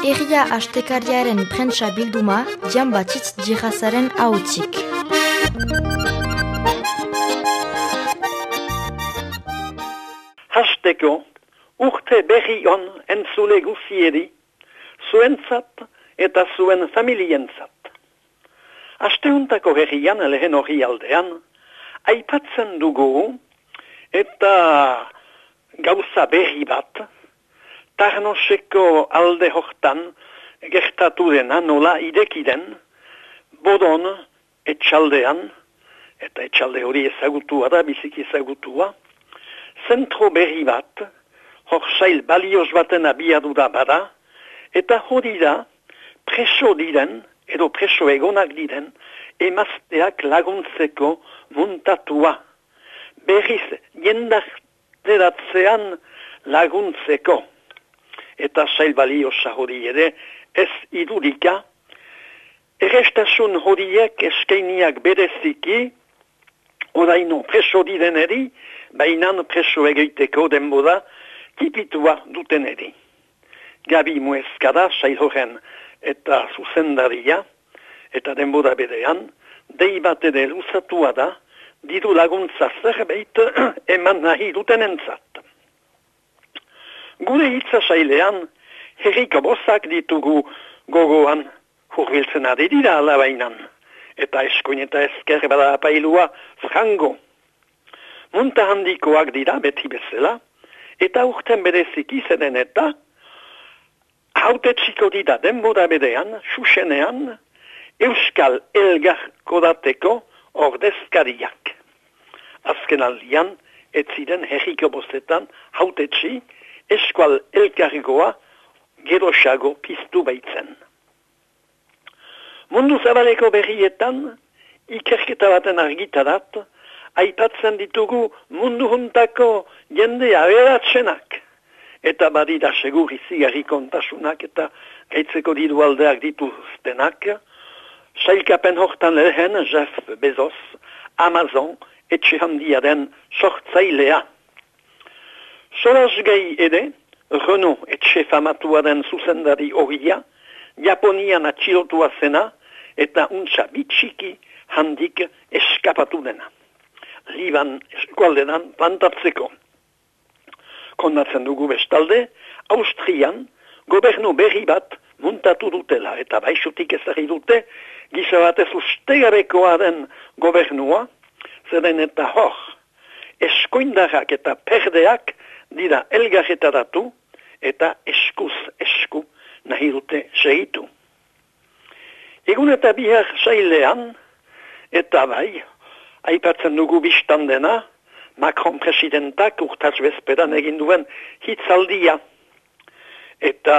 Herria astekariaren prentsa bilduma, Jan Batitz Djihazaren ahotzik. Hasteko, urte berri on entzule guzieri, zuentzat eta zuen familientzat. Asteuntako herrian lehen hori aldean, aipatzen dugu eta gauza berri bat, Tarnoseko alde hortan gertatu dena nola idekiden, Bodon etxaldean, eta etxalde hori ezagutua da, biziki ezagutua, zentro berri bat, hor sail balioz baten abiadura bada, eta hori da preso diren, edo preso egonak diren, emazteak laguntzeko muntatua. Berriz jendarteratzean laguntzeko. Eta sail balioza hori ere ez idurika, errestasun horiek eskainiak bereziki, oraino preso direneri, bainan preso egeiteko denbora tipitua duteneri. Gabi Muezkada, sail horren eta zuzendaria, eta denbora berean, dei bat ere luzatua da, diru laguntza zerbait eman nahi dutenentzat. Gure hitza sailean, herriko bozak ditugu gogoan, hurbiltzen ari dira alabainan, eta eskuin eta ezker bada apailua frango. Munta handikoak dira beti bezala, eta urten bereziki zeden eta, haute txiko dira denbora berean, xuxenean, Euskal Elgarkodateko ordezkariak. Azken aldian, ez ziren herriko bozetan haute txi, Eskual elkargoa geroxago piztu baitzen. Mundu zabaleko berrietan, ikerketa baten argitarat, aipatzen ditugu mundu juntako jendea beratzenak. Eta badira segur izigarri kontasunak eta gaitzeko diru aldeak dituztenak. Sailkapen hortan lehen Jeff Bezos, Amazon, etxe handia den sortzailea. Solas gai ere, Renault etxe famatua den zuzendari horia, Japonian atxilotua zena eta untsa bitxiki handik eskapatu dena. Liban eskualdenan plantatzeko. Kondatzen dugu bestalde, Austrian gobernu berri bat muntatu dutela eta baixutik ezagri dute, gisa batez ustegarekoa den gobernua, zeren eta hor, eskoindarrak eta perdeak dira elgarretaratu eta eskuz esku nahi dute segitu. Egun eta bihar sailean, eta bai, aipatzen dugu biztan dena, Macron presidentak urtaz bezperan egin duen hitzaldia. Eta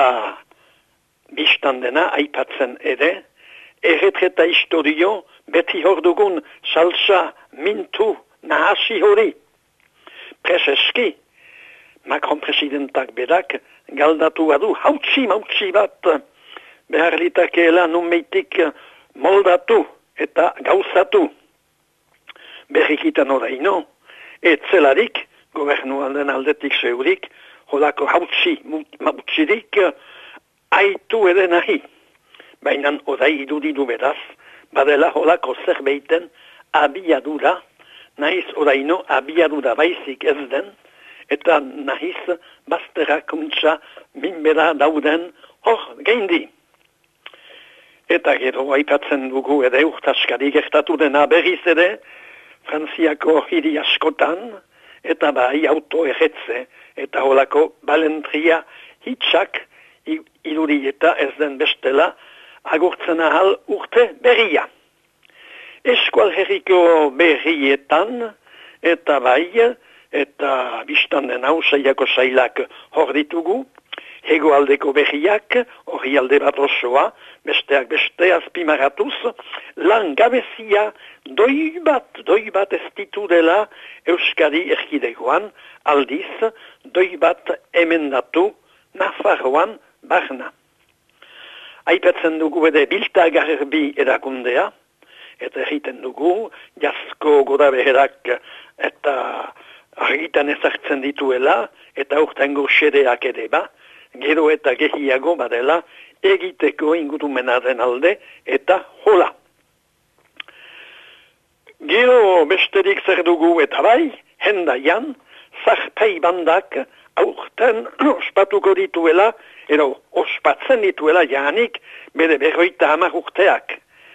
biztan dena aipatzen ere, erretreta historio beti hor dugun salsa mintu nahasi hori. Prezeski, Macron presidentak berak galdatu badu hautsi bat behar litakeela numeitik moldatu eta gauzatu. Berrikitan oraino, etzelarik, gobernuan aldetik zeurik, holako hautsirik aitu ere nahi. Baina orai irudidu beraz, badela holako zerbeiten abiadura, nahiz oraino abiadura baizik ez den, eta nahiz bazterrakuntza minbera dauden hor geindi. Eta gero aipatzen dugu ere urtaskari gertatu dena berriz ere, Frantziako hiri askotan, eta bai auto erretze, eta holako balentria hitxak irudi eta ez den bestela agurtzen ahal urte berria. Eskual herriko berrietan, eta bai, eta biztan den hau saiako sailak hor ditugu, hegoaldeko berriak, hori alde bat osoa, besteak beste azpimaratuz, lan gabezia doi bat ez ditu dela Euskadi erkidegoan, aldiz, doi bat emendatu Nafarroan barna. Aipatzen dugu ere biltagarbi erakundea, eta egiten dugu, jasko goda beherak eta argitan ezartzen dituela, eta urtengo xedeak ere ba, gero eta gehiago badela egiteko ingurumenaren alde eta hola. Gero besterik zer dugu eta bai, hendaian, zarpei bandak aurten ospatuko dituela, edo ospatzen dituela janik bere 50 urteak.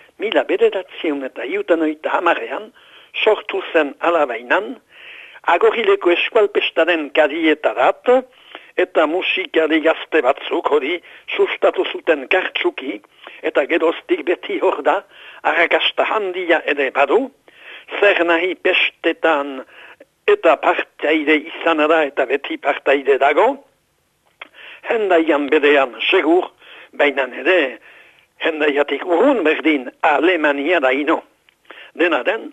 1950ean sortu zen alabainan, Agorileko eskualpestaren kadietarat, eta musikari gazte batzuk hori sustatu zuten kartsuki, eta geroztik beti hor da, arrakasta handia ere badu, zer nahi pestetan eta partaide izanara eta beti partaide dago, hendaian bedean segur, baina ere hendaiatik urrun berdin Alemania daino. Dena den,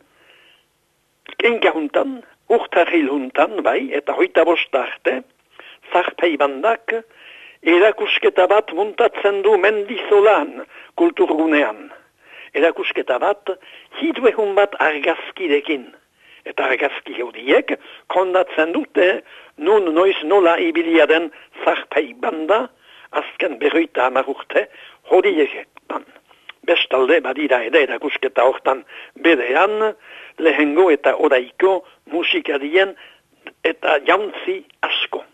kenka juntan, urtarril juntan, bai, eta 25 arte, zarpei bandak, erakusketa bat muntatzen du Mendizolan kulturgunean. Erakusketa bat, hidwehun bat argazkidekin. Eta argazki hodiek kondatzen dute nun noiz nola ibilia den zarpei banda, azken 50 urte hodieketan. Bestalde badira ere erakusketa hortan bedean, lehengo eta oraiko musikarien eta jantzi asko.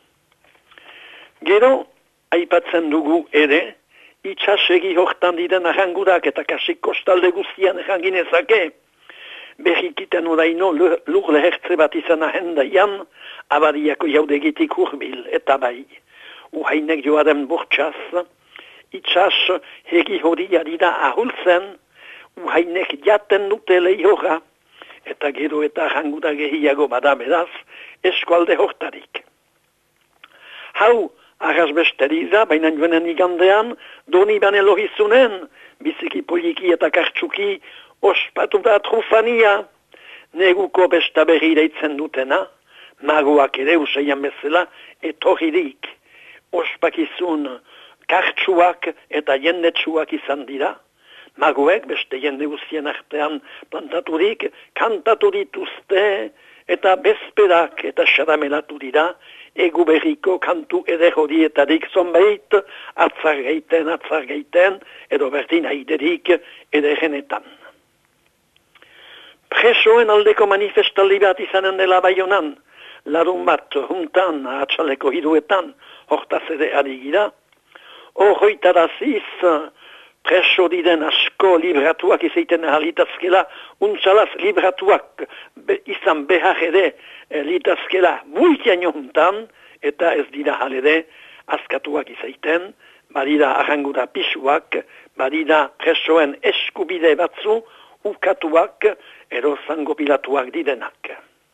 Gero, aipatzen dugu ere, itxasegi hortan diren arrangurak eta kasik kostalde guztian erranginezake, berrikiten oraino lur lehertze bat izan hendaian, abadiako jaudegitik hurbil eta bai. Uhainek joaren bortxaz, itxas hegi horiari da ahultzen, uhainek jaten dute lehora, eta gero eta arrangura gehiago badaberaz, eskualde hortarik. Hau, arras besteri da, baina joanen igandean, doni bane lohizunen, biziki poliki eta kartsuki, ospatu da trufania, neguko besta berri deitzen dutena, magoak ere usaian bezala, etorririk. Ospakizun kartsuak eta jendetsuak izan dira, magoek beste jende guztien artean plantaturik, kantatu dituzte, eta bezperak eta xaramelatu dira, egu berriko kantu eder hodietarik zonbait, atzargeiten, edo berdin haiderik ederenetan. Presoen aldeko manifestaldi bat izanen dela Baionan, larun bat juntan, atxaleko hiruetan, hortaz ere adigira, horroitaraziz, preso diren asko libratuak izaiten ahalitazkela, untsalaz libratuak izan behar ere litazkela buitiaino juntan, eta ez dira halere askatuak izaiten, badira arrangura pisuak, badira presoen eskubide batzu, ukatuak, ero zangopilatuak direnak.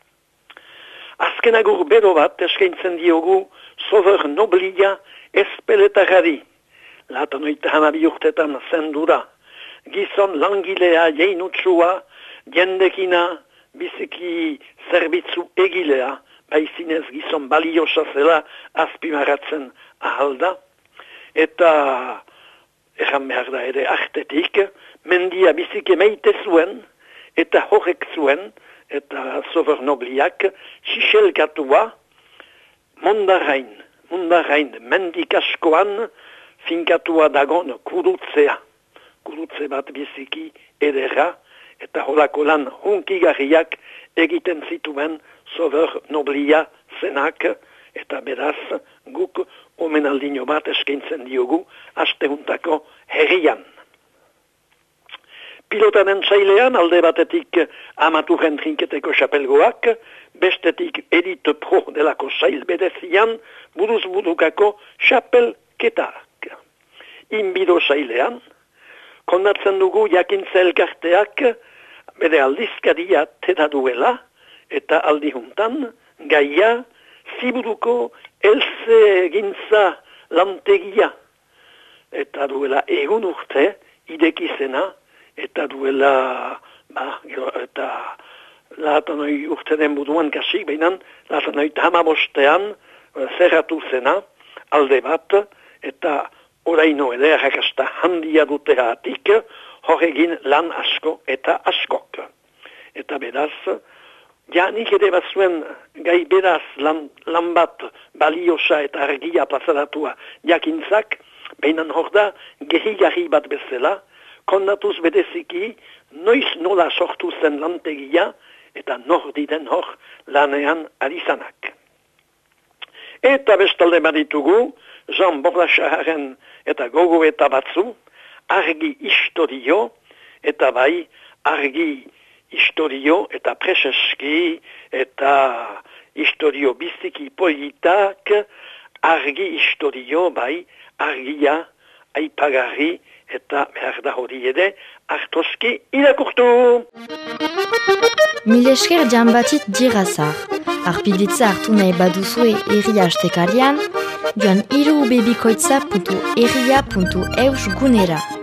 Azken agur bero bat eskaintzen diogu sober noblia espeletarari. Latanoita hamabi urtetan zendura. Gizon langilea jeinutsua, jendekina biziki zerbitzu egilea, baizinez gizon baliosa zela azpimaratzen ahalda. Eta erran behar da ere artetik, mendia biziki meite zuen, eta horrek zuen, eta sober nobliak, xixelkatua, mondarain mendik askoan, finkatua dagon kurutze bat biziki edera, eta holako lan hunkigarriak egiten zituen sober noblia zenak, eta beraz guk omenaldino bat eskaintzen diogu astehuntako herrian. Pilotanen sailean alde batetik amaturren trinketeko xapelgoak, bestetik Edith Pro delako sail bedezian buruz-burukako xapelketak. Inbido sailean, kondatzen dugu jakintza elkarteak bere aldizkaria teda duela, eta aldi juntan gaia ziburuko elze gintza lantegia. Eta duela egun urte idekizena, eta duela, eta lahatanoi urte den buduan kasik, baina lahatanoi hamabostean zerratu zena, alde bat, eta oraino ere arrakasta handia duteatik, horregin lan asko eta askok. Eta beraz, nik ere bat zuen gai beraz lan bat baliosa eta argia plazaratua jakintzak, Behinan hor da, gehigarri bat bezala, kondatuz bedeziki, noiz nola sortu zen lantegia, eta nor diden hor lanean alizanak. Eta bestalde baditugu, Jean Bordaxaren eta gogoeta batzu, argi historio, eta bai, argi historio eta preseski, eta historio biziki politak, argi historio bai, argia, aipagarri, eta behar da hori ere, hartoski irakurtu! Mil esker Jean-Baptiste Girasar. Arpiditza hartu nahi baduzue erria astekarian, joan irubebikoitza.erria.eus gunera.